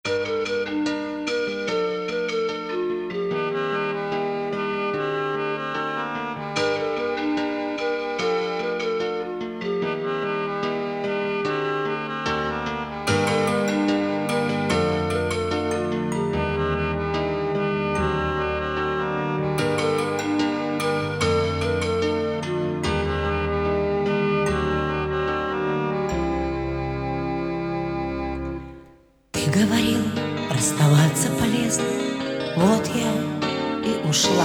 Ты говорил, расставаться полезно, вот я и ушла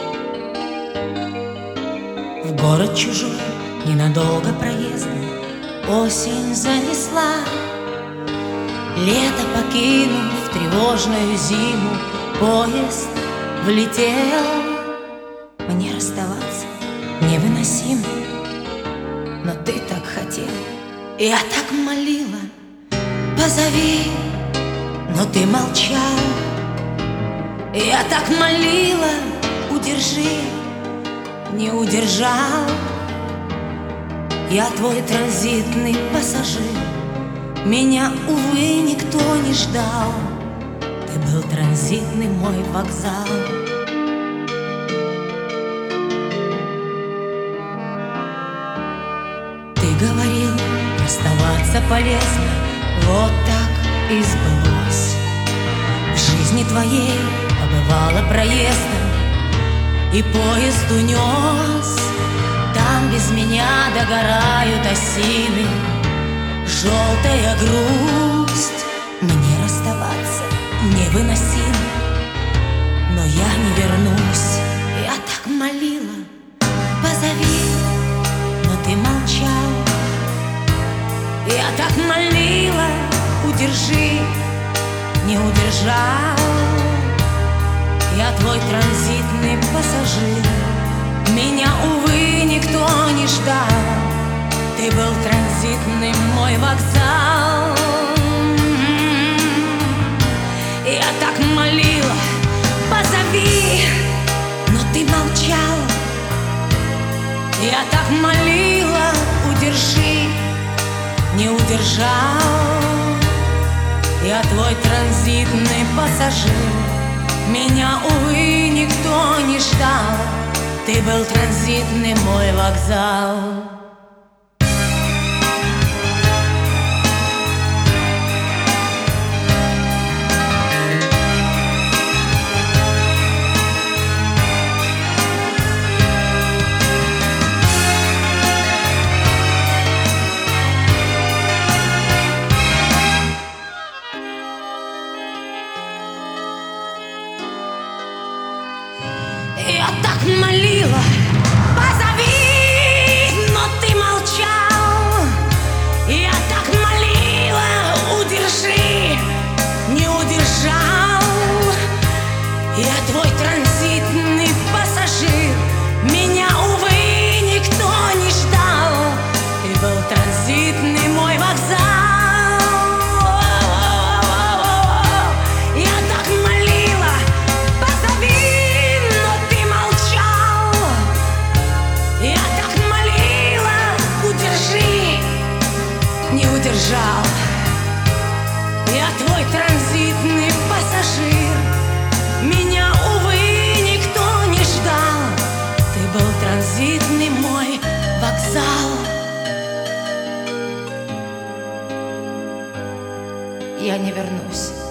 в город чужой, ненадолго проездом. Осень занесла, лето покинув тревожную зиму, поезд влетел. Мне расставаться невыносимо, но ты так хотел, я так молила, позови, но ты молчал. Я так молила, удержи, не удержал. Я твой транзитный пассажир, меня, увы, никто не ждал. Ты был транзитный мой вокзал. Ты говорил, расставаться полезно, вот так и сбылось. В жизни твоей побывала проездом, и поезд унес. Там без меня догорают осины, желтая грусть. Мне расставаться невыносимо, но я не вернусь. Я так молила, позови, но ты молчал. Я так молила, удержи, не удержал. Я твой транзитный пассажир, меня, увы, никто не ждал. Ты был транзитный мой вокзал. Я так молила, позови, но ты молчал. Я так молила, удержи, не удержал. Я твой транзитный пассажир, меня, увы, никто не ждал. Ты был транзитный мой вокзал. Я так молила, позови, но ты молчал. Я так молила, удержи, не удержал. Я твой транзитный пассажир, меня, увы, никто не ждал. Ты был транзитный мой вокзал. Не удержал. Я твой транзитный пассажир, меня, увы, никто не ждал. Ты был транзитный мой вокзал. Я не вернусь.